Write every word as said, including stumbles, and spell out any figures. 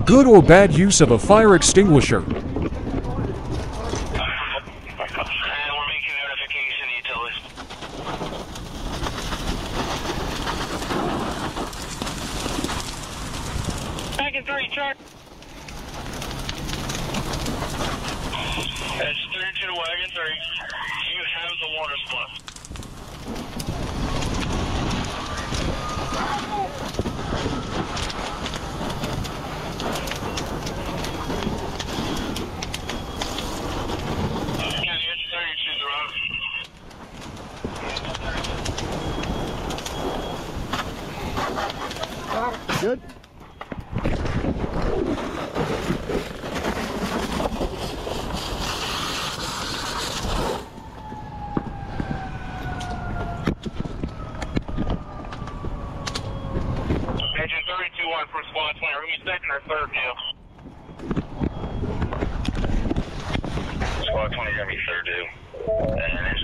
Good or bad use of a fire extinguisher? And we're making notification utilities. Back in three, chart. That's thirty-two to wagon three. You have the water supply. Good. Engine thirty-two one for squad twenty. Are we second or third deal? Squad twenty, you're going to be third deal. And